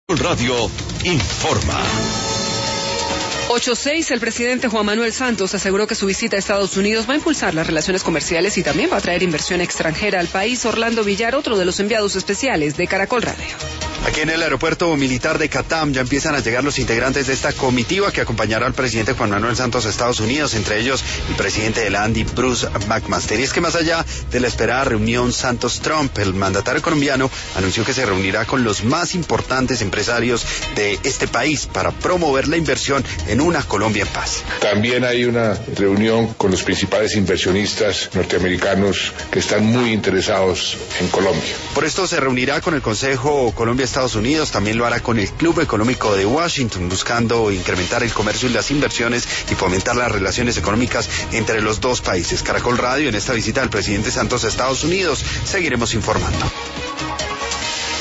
Radio informa. 8:06, el presidente Juan Manuel Santos aseguró que su visita a Estados Unidos va a impulsar las relaciones comerciales y también va a traer inversión extranjera al país. Orlando Villar, otro de los enviados especiales de Caracol Radio. Aquí en el aeropuerto militar de Catam ya empiezan a llegar los integrantes de esta comitiva que acompañará al presidente Juan Manuel Santos a Estados Unidos, entre ellos el presidente de la ANDI, Bruce McMaster. Y es que más allá de la esperada reunión Santos-Trump, el mandatario colombiano anunció que se reunirá con los más importantes empresarios de este país para promover la inversión en una Colombia en paz. También hay una reunión con los principales inversionistas norteamericanos que están muy interesados en Colombia. Por esto se reunirá con el Consejo Colombia-Estados Unidos, también lo hará con el Club Económico de Washington, buscando incrementar el comercio y las inversiones y fomentar las relaciones económicas entre los dos países. Caracol Radio, en esta visita del presidente Santos a Estados Unidos, seguiremos informando.